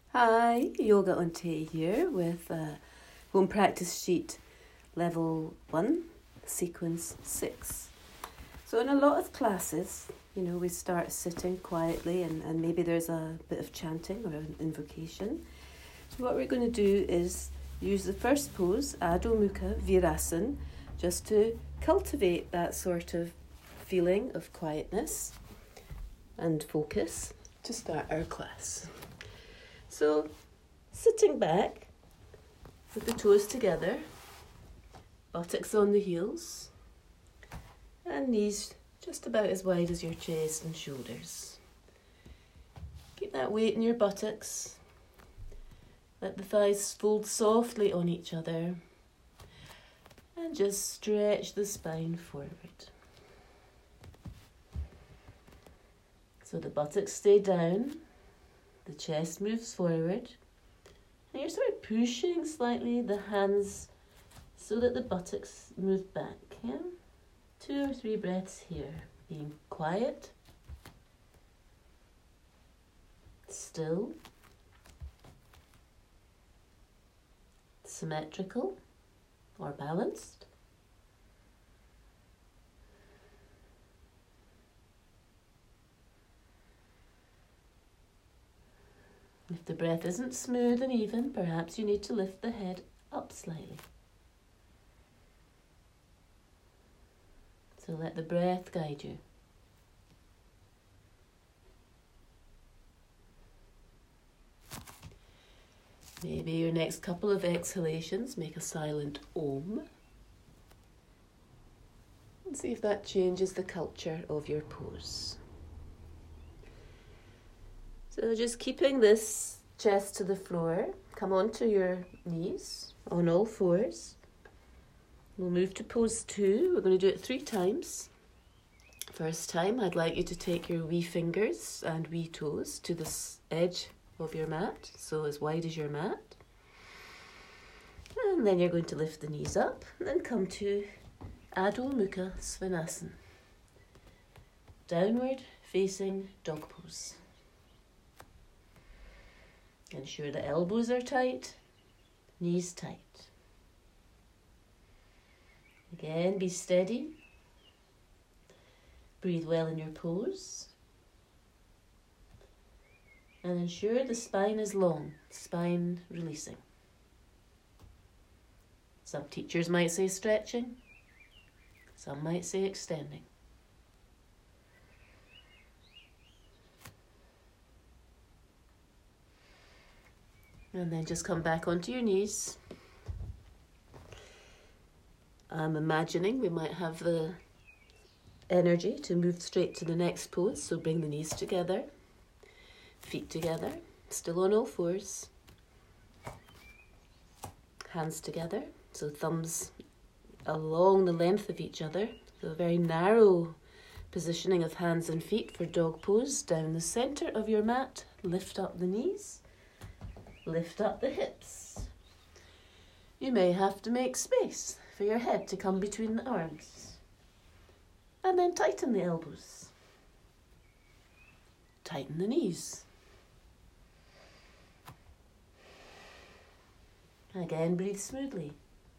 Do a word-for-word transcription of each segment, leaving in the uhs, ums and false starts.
Hi, Yoga on Tay here with uh, Home Practice Sheet Level one, Sequence six. So in a lot of classes, you know, we start sitting quietly and, and maybe there's a bit of chanting or an invocation. So what we're going to do is use the first pose, Adho Mukha Virasana, just to cultivate that sort of feeling of quietness and focus to start our class. So, sitting back with the toes together, buttocks on the heels, and knees just about as wide as your chest and shoulders. Keep that weight in your buttocks. Let the thighs fold softly on each other, and just stretch the spine forward. So the buttocks stay down. The chest moves forward, and you're sort of pushing slightly the hands so that the buttocks move back. Yeah? Two or three breaths here, being quiet, still, symmetrical or balanced. If the breath isn't smooth and even, perhaps you need to lift the head up slightly. So let the breath guide you. Maybe your next couple of exhalations, make a silent Om. And see if that changes the culture of your pose. So just keeping this chest to the floor, come onto your knees on all fours. We'll move to pose two. We're going to do it three times. First time, I'd like you to take your wee fingers and wee toes to the edge of your mat, so as wide as your mat. And then you're going to lift the knees up and then come to Adho Mukha Svanasana. Downward facing dog pose. Ensure the elbows are tight, knees tight. Again, be steady. Breathe well in your pose. And ensure the spine is long, spine releasing. Some teachers might say stretching, some might say extending. And then just come back onto your knees. I'm imagining we might have the energy to move straight to the next pose. So bring the knees together, feet together, still on all fours. Hands together, so thumbs along the length of each other. So a very narrow positioning of hands and feet for dog pose. Down the center of your mat, lift up the knees. Lift up the hips. You may have to make space for your head to come between the arms. And then tighten the elbows. Tighten the knees. Again, breathe smoothly.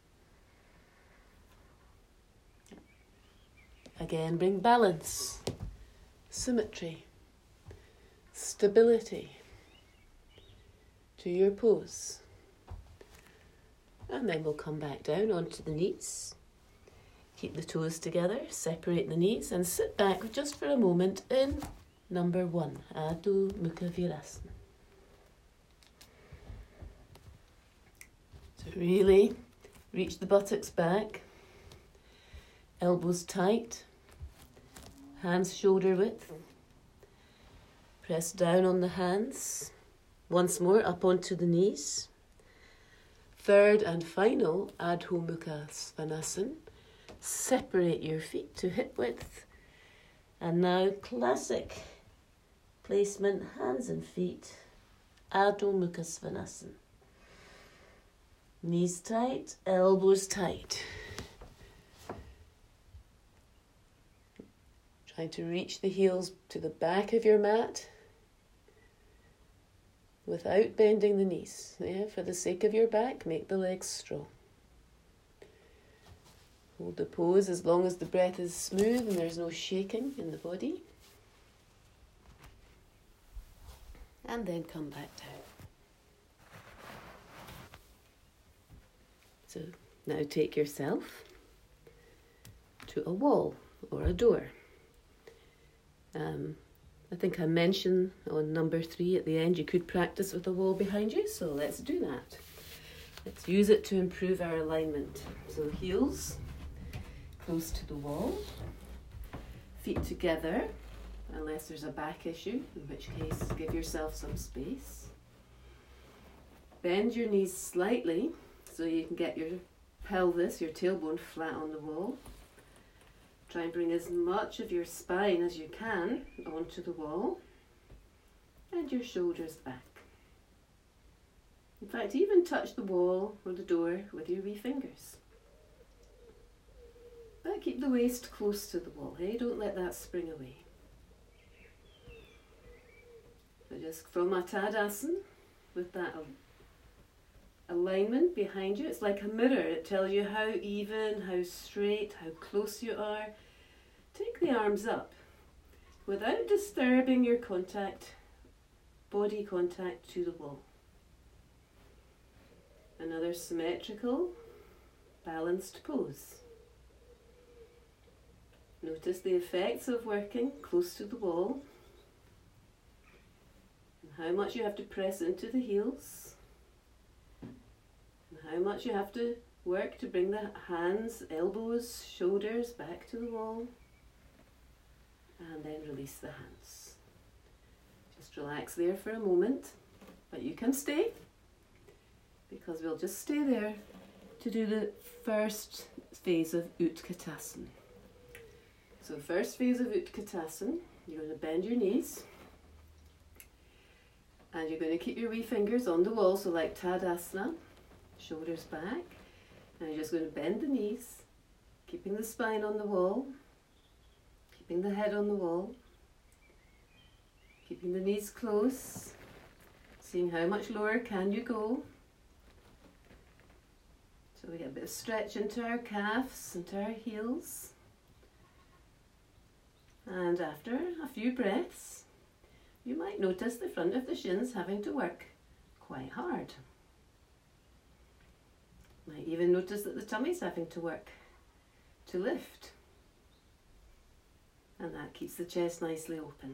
Again, bring balance, symmetry, stability to your pose. And then we'll come back down onto the knees. Keep the toes together, separate the knees and sit back just for a moment in number one, Adho Mukha Virasana. So really reach the buttocks back, elbows tight, hands shoulder width. Press down on the hands. Once more, up onto the knees. Third and final, Adho Mukha Svanasana. Separate your feet to hip width. And now, classic placement, hands and feet. Adho Mukha Svanasana. Knees tight, elbows tight. Trying to reach the heels to the back of your mat. without bending the knees. Yeah, for the sake of your back, make the legs strong. Hold the pose as long as the breath is smooth and there's no shaking in the body. And then come back down. So now take yourself to a wall or a door. Um, I think I mentioned on number three at the end you could practice with a wall behind you, so let's do that. Let's use it to improve our alignment. So heels close to the wall, feet together, unless there's a back issue, in which case give yourself some space. Bend your knees slightly so you can get your pelvis, your tailbone flat on the wall. Try and bring as much of your spine as you can onto the wall and your shoulders back. In fact, even touch the wall or the door with your wee fingers. But keep the waist close to the wall, hey? Don't let that spring away. So just from a Tadasana, with that alignment behind you, it's like a mirror. It tells you how even, how straight, how close you are. Take the arms up without disturbing your contact, body contact to the wall. Another symmetrical, balanced pose. Notice the effects of working close to the wall and how much you have to press into the heels and how much you have to work to bring the hands, elbows, shoulders back to the wall, and then release the hands. Just relax there for a moment, but you can stay because we'll just stay there to do the first phase of Utkatasana. So first phase of Utkatasana, you're going to bend your knees and you're going to keep your wee fingers on the wall, so like Tadasana, shoulders back, and you're just going to bend the knees, keeping the spine on the wall, keeping the head on the wall, keeping the knees close, seeing how much lower can you go. So we get a bit of stretch into our calves, into our heels. And after a few breaths, you might notice the front of the shins having to work quite hard. You might even notice that the tummy's having to work to lift. And that keeps the chest nicely open.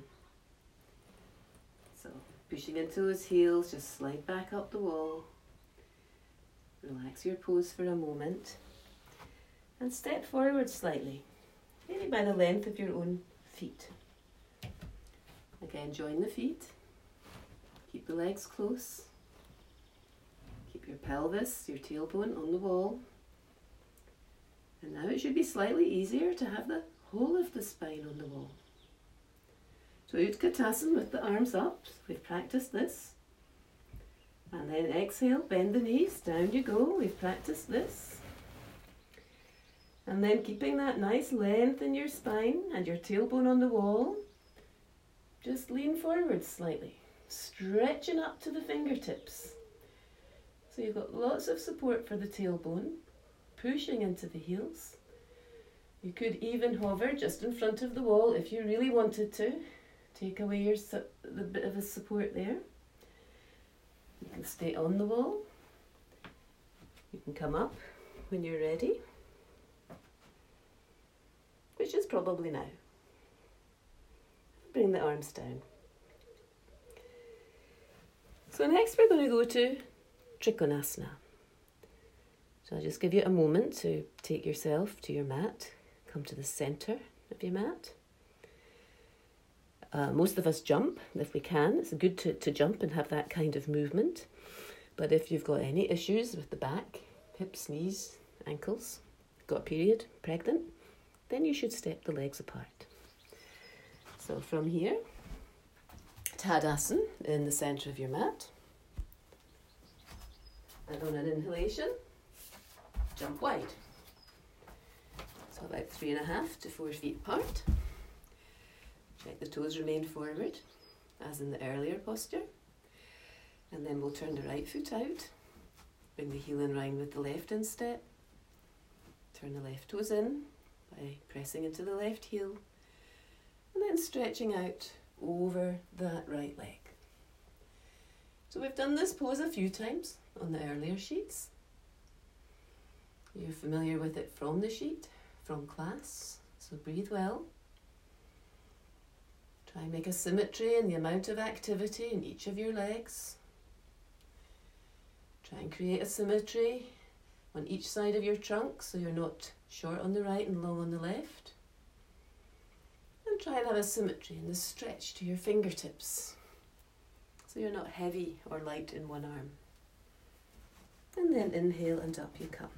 So pushing into those heels, just slide back up the wall. Relax your pose for a moment. And step forward slightly, maybe by the length of your own feet. Again, join the feet. Keep the legs close. Keep your pelvis, your tailbone on the wall. And now it should be slightly easier to have the whole of the spine on the wall. So Utkatasana with the arms up. We've practiced this. And then exhale, bend the knees, down you go. We've practiced this. And then keeping that nice length in your spine and your tailbone on the wall, just lean forward slightly, stretching up to the fingertips. So you've got lots of support for the tailbone, pushing into the heels. You could even hover just in front of the wall if you really wanted to. Take away your su the bit of a support there. You can stay on the wall. You can come up when you're ready, which is probably now. Bring the arms down. So next we're going to go to Trikonasana. So I'll just give you a moment to take yourself to your mat. Come to the center of your mat. Uh, most of us jump if we can. It's good to, to jump and have that kind of movement. But if you've got any issues with the back, hips, knees, ankles, got a period, pregnant, then you should step the legs apart. So from here, Tadasana in the center of your mat. And on an inhalation, jump wide. So about three and a half to four feet apart. Check the toes remain forward, as in the earlier posture. And then we'll turn the right foot out. Bring the heel in line with the left instep. Turn the left toes in by pressing into the left heel. And then stretching out over that right leg. So we've done this pose a few times on the earlier sheets. You're familiar with it from the sheet, from class, so breathe well. Try and make a symmetry in the amount of activity in each of your legs. Try and create a symmetry on each side of your trunk so you're not short on the right and long on the left. And try and have a symmetry in the stretch to your fingertips so you're not heavy or light in one arm. And then inhale and up you come.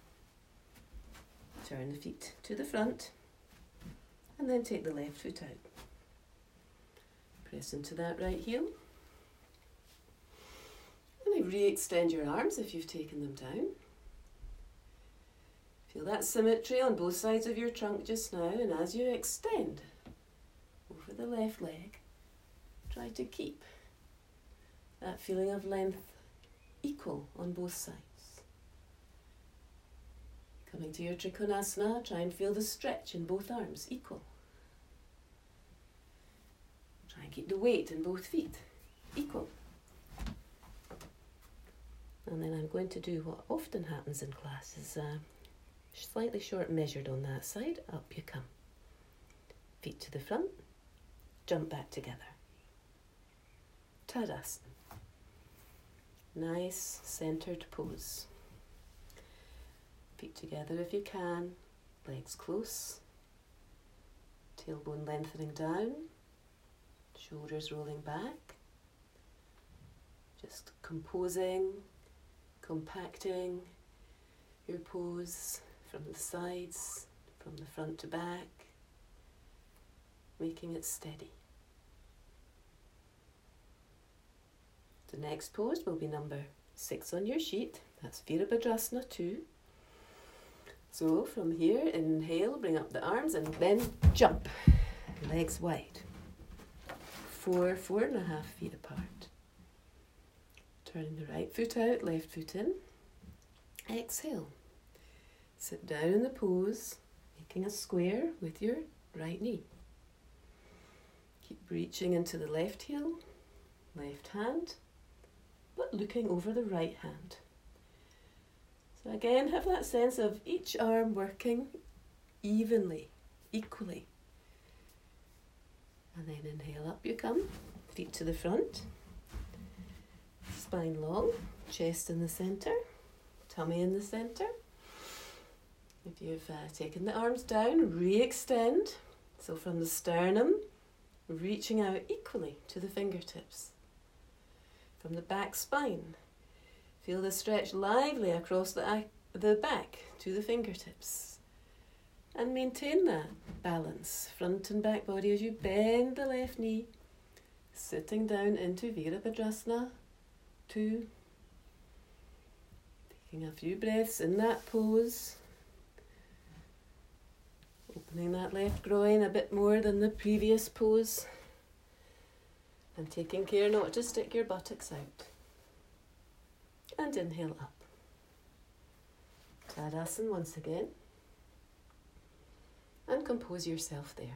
Turn the feet to the front and then take the left foot out. Press into that right heel. And then re-extend your arms if you've taken them down. Feel that symmetry on both sides of your trunk just now, and as you extend over the left leg, try to keep that feeling of length equal on both sides. Coming to your Trikonasana, try and feel the stretch in both arms equal. Try and keep the weight in both feet equal. And then I'm going to do what often happens in class is uh, slightly short measured on that side. Up you come. Feet to the front. Jump back together. Tadasana. Nice centered pose. Feet together if you can. Legs close. Tailbone lengthening down. Shoulders rolling back. Just composing, compacting your pose from the sides, from the front to back, making it steady. The next pose will be number six on your sheet. That's Virabhadrasana two. So from here, inhale, bring up the arms and then jump. Legs wide. Four, four and a half feet apart. Turning the right foot out, left foot in. Exhale. Sit down in the pose, making a square with your right knee. Keep reaching into the left heel, left hand, but looking over the right hand. So again, have that sense of each arm working evenly, equally. And then inhale, up you come, feet to the front. Spine long, chest in the centre, tummy in the centre. If you've uh, taken the arms down, re-extend. So from the sternum, reaching out equally to the fingertips. From the back spine, feel the stretch lively across the, the back to the fingertips. And maintain that balance, front and back body as you bend the left knee, sitting down into Virabhadrasana. Two. Taking a few breaths in that pose. Opening that left groin a bit more than the previous pose. And taking care not to stick your buttocks out. And inhale up. Tadasana once again. And compose yourself there.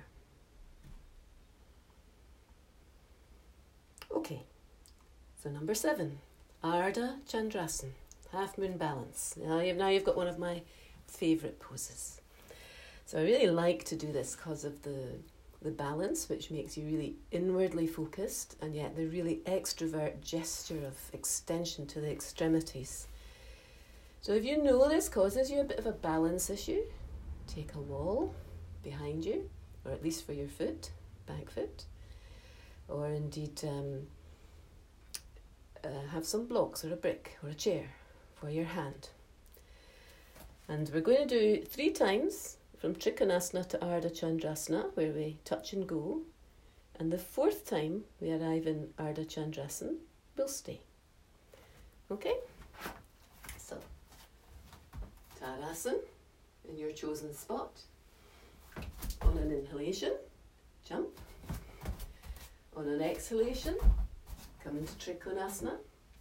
Okay. So number seven, Ardha Chandrasana, half moon balance. Now you've, now you've got one of my favourite poses. So I really like to do this because of the, the balance, which makes you really inwardly focused, and yet the really extrovert gesture of extension to the extremities. So if you know this causes you a bit of a balance issue, take a wall behind you, or at least for your foot, back foot, or indeed um, Uh, have some blocks or a brick or a chair for your hand. And we're going to do three times from Trikonasana to Ardha Chandrasana, where we touch and go. And the fourth time we arrive in Ardha Chandrasana, we'll stay. Okay? So, Tadasana in your chosen spot. On an inhalation, jump. On an exhalation, come into Trikonasana,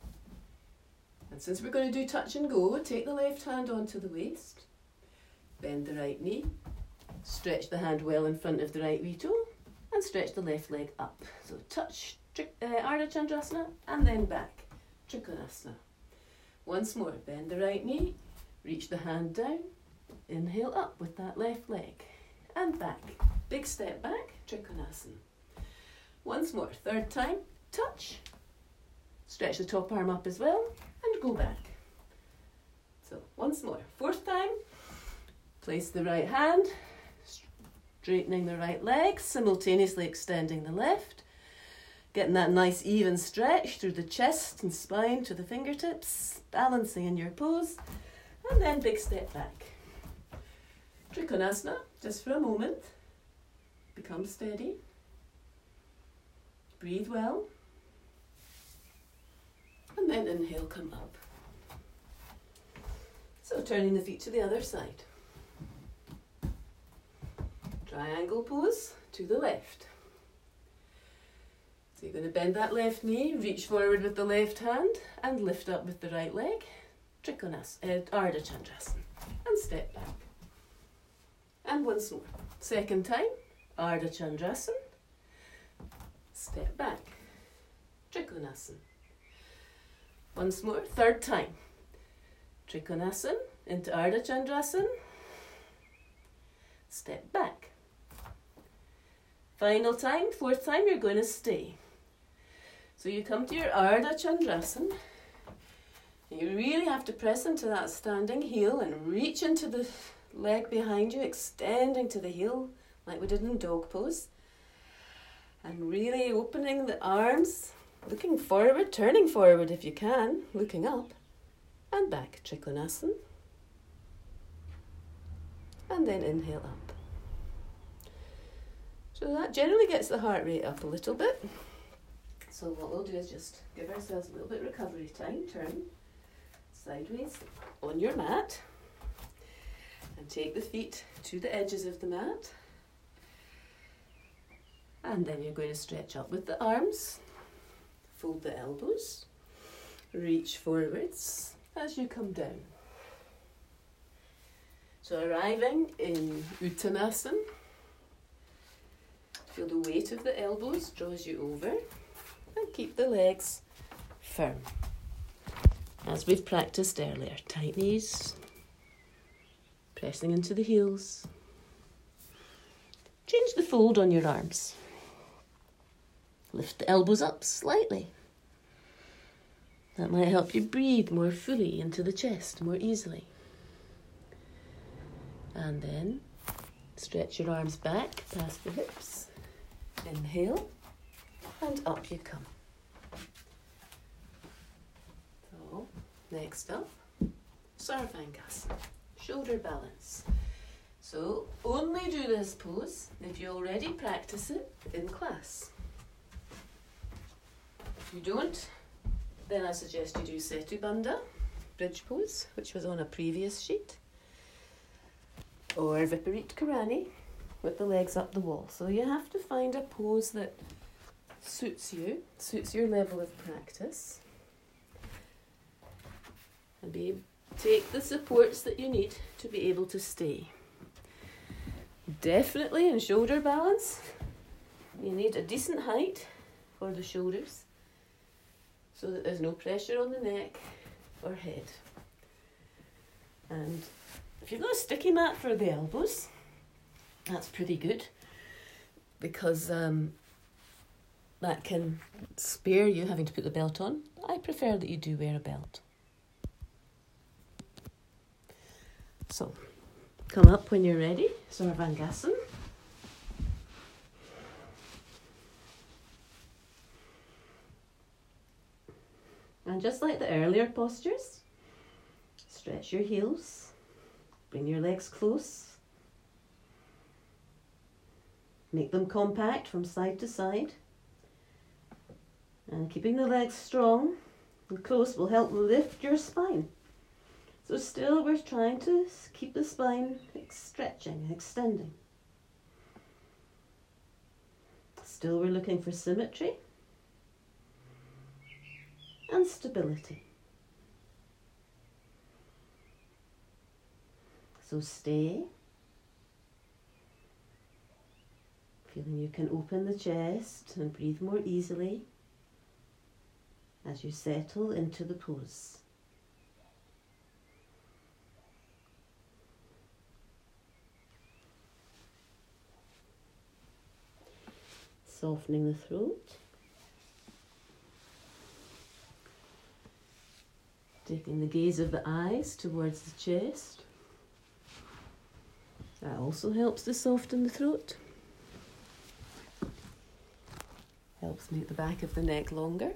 And since we're going to do touch and go, take the left hand onto the waist, bend the right knee, stretch the hand well in front of the right wee toe, and stretch the left leg up. So touch uh, Ardha Chandrasana and then back, Trikonasana. Once more, bend the right knee, reach the hand down, inhale up with that left leg, and back. Big step back, Trikonasana. Once more, third time, touch, stretch the top arm up as well, and go back. So once more, fourth time, place the right hand, straightening the right leg, simultaneously extending the left, getting that nice even stretch through the chest and spine to the fingertips, balancing in your pose, and then big step back. Trikonasana, just for a moment. Become steady. Breathe well. And then inhale, come up. So turning the feet to the other side. Triangle pose to the left. So you're going to bend that left knee, reach forward with the left hand, and lift up with the right leg. Trikonasana, uh, Ardha Chandrasana. And step back. And once more. Second time, Ardha Chandrasana. Step back. Trikonasana. Once more, third time. Trikonasana into Ardha Chandrasana. Step back. Final time, fourth time, you're going to stay. So you come to your Ardha Chandrasana. You really have to press into that standing heel and reach into the leg behind you, extending to the heel like we did in dog pose. And really opening the arms, looking forward, turning forward if you can, looking up, and back, Trikonasana. And then inhale up. So that generally gets the heart rate up a little bit. So what we'll do is just give ourselves a little bit of recovery time. Turn sideways on your mat and take the feet to the edges of the mat. And then you're going to stretch up with the arms, fold the elbows, reach forwards as you come down. So arriving in Uttanasana, feel the weight of the elbows draws you over, and keep the legs firm. As we've practiced earlier, tight knees, pressing into the heels. Change the fold on your arms. Lift the elbows up slightly. That might help you breathe more fully into the chest, more easily. And then stretch your arms back past the hips. Inhale, and up you come. So, next up, Sarvangasana, shoulder balance. So, only do this pose if you already practice it in class. If you don't, then I suggest you do Setu Bandha, bridge pose, which was on a previous sheet, or Viparit Karani, with the legs up the wall. So you have to find a pose that suits you, suits your level of practice, and be take the supports that you need to be able to stay. Definitely in shoulder balance, you need a decent height for the shoulders so that there's no pressure on the neck or head. And if you've got a sticky mat for the elbows, that's pretty good, because um, that can spare you having to put the belt on. I prefer that you do wear a belt. So, come up when you're ready, Sarvangasana. And just like the earlier postures, stretch your heels, bring your legs close, make them compact from side to side, and keeping the legs strong and close will help lift your spine. So still we're trying to keep the spine stretching, extending. Still we're looking for symmetry and stability. So stay. Feeling you can open the chest and breathe more easily as you settle into the pose. Softening the throat. Taking the gaze of the eyes towards the chest. That also helps to soften the throat. Helps make the back of the neck longer.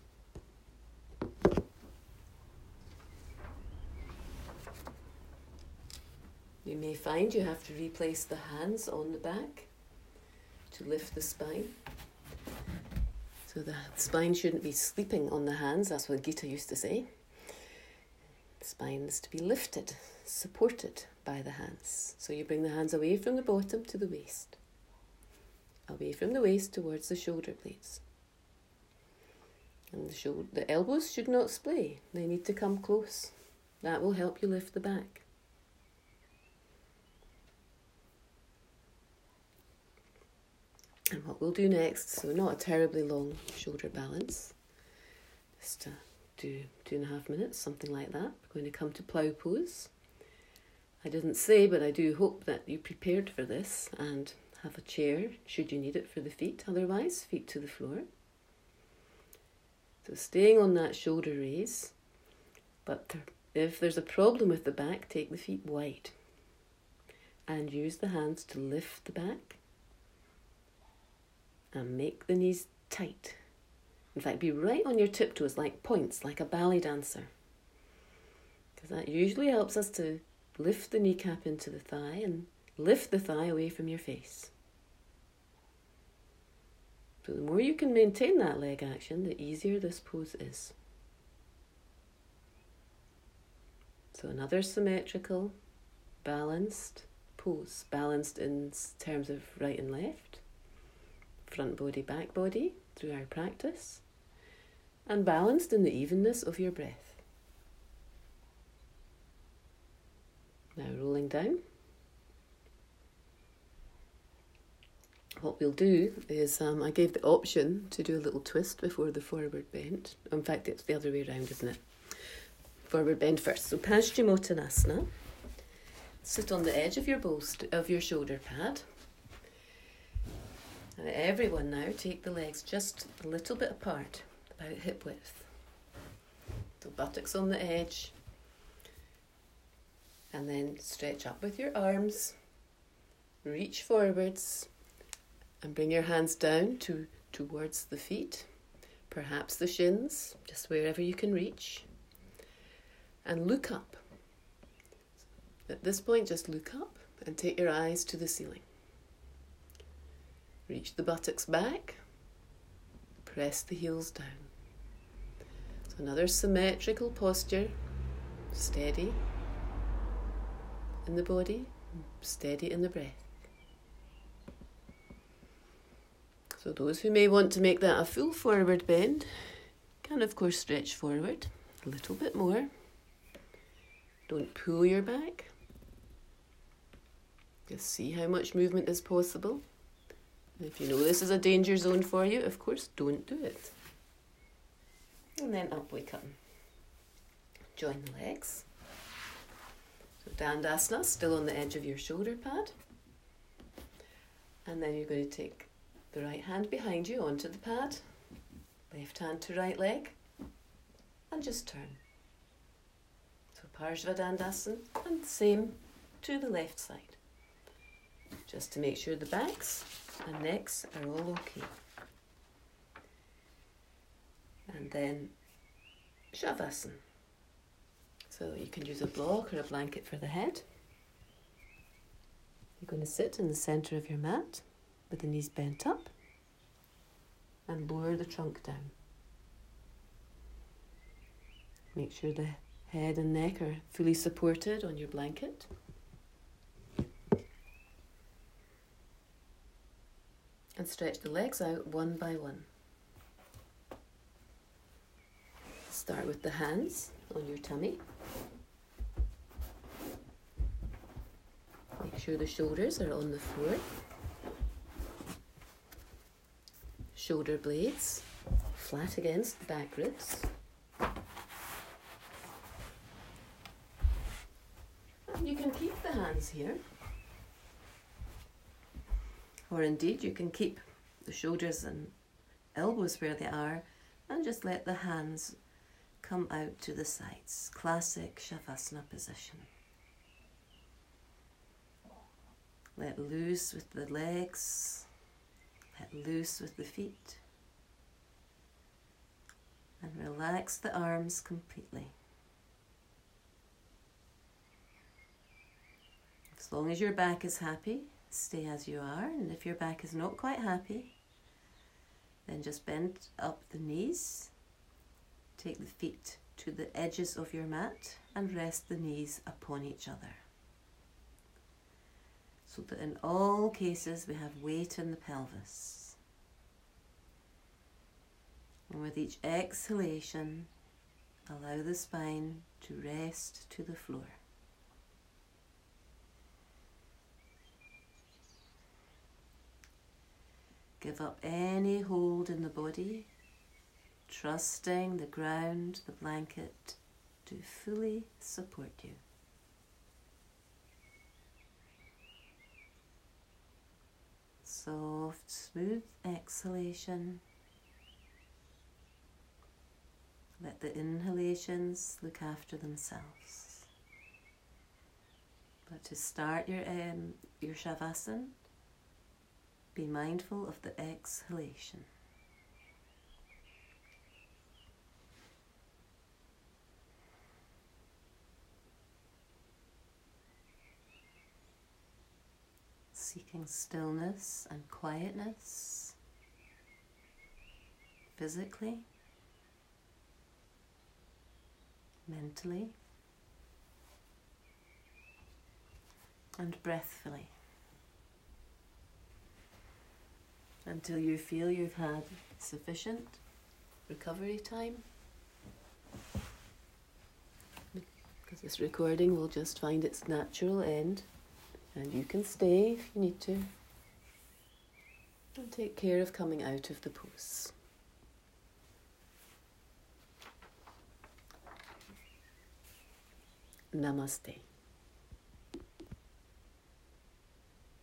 You may find you have to replace the hands on the back to lift the spine. So the spine shouldn't be sleeping on the hands, that's what Gita used to say. The spine is to be lifted, supported by the hands. So you bring the hands away from the bottom to the waist. Away from the waist towards the shoulder blades. And the, shoulder, the elbows should not splay. They need to come close. That will help you lift the back. And what we'll do next, so not a terribly long shoulder balance. Just uh, do two and a half minutes, something like that. We're going to come to plough pose. I didn't say, but I do hope that you prepared for this and have a chair, should you need it, for the feet. Otherwise, feet to the floor. So staying on that shoulder raise, but if there's a problem with the back, take the feet wide and use the hands to lift the back and make the knees tight. In fact, be right on your tiptoes like points, like a ballet dancer, because that usually helps us to lift the kneecap into the thigh and lift the thigh away from your face. So the more you can maintain that leg action, the easier this pose is. So another symmetrical, balanced pose. Balanced in terms of right and left, front body, back body, through our practice, and balanced in the evenness of your breath. Now rolling down. What we'll do is, um, I gave the option to do a little twist before the forward bend. In fact, it's the other way around, isn't it? Forward bend first. So Paschimottanasana. Sit on the edge of your bolster, of your shoulder pad. And everyone now take the legs just a little bit apart, about hip width. So buttocks on the edge. And then stretch up with your arms. Reach forwards. And bring your hands down to towards the feet, perhaps the shins, just wherever you can reach. And look up. At this point, just look up and take your eyes to the ceiling. Reach the buttocks back, press the heels down. So another symmetrical posture, steady in the body, steady in the breath. So those who may want to make that a full forward bend can of course stretch forward a little bit more. Don't pull your back. Just see how much movement is possible. And if you know this is a danger zone for you, of course don't do it. And then up we come. Join the legs. So Dandasana, still on the edge of your shoulder pad. And then you're going to take the right hand behind you onto the pad, left hand to right leg, and just turn. So Parshvadandasana, and same to the left side. Just to make sure the backs and necks are all okay. And then Shavasana. So you can use a block or a blanket for the head. You're going to sit in the centre of your mat, with the knees bent up, and lower the trunk down. Make sure the head and neck are fully supported on your blanket. And stretch the legs out one by one. Start with the hands on your tummy. Make sure the shoulders are on the floor. Shoulder blades flat against the back ribs. And you can keep the hands here. Or indeed you can keep the shoulders and elbows where they are and just let the hands come out to the sides. Classic Shavasana position. Let loose with the legs. Let loose with the feet. And relax the arms completely. As long as your back is happy, stay as you are. And if your back is not quite happy, then just bend up the knees. Take the feet to the edges of your mat and rest the knees upon each other. So that in all cases we have weight in the pelvis. And with each exhalation, allow the spine to rest to the floor. Give up any hold in the body, trusting the ground, the blanket, to fully support you. Soft, smooth exhalation. Let the inhalations look after themselves. But to start your, um, your Shavasana, be mindful of the exhalation. Seeking stillness and quietness, physically, mentally, and breathfully, until you feel you've had sufficient recovery time. Because this recording will just find its natural end. And you can stay if you need to. And take care of coming out of the pose. Namaste.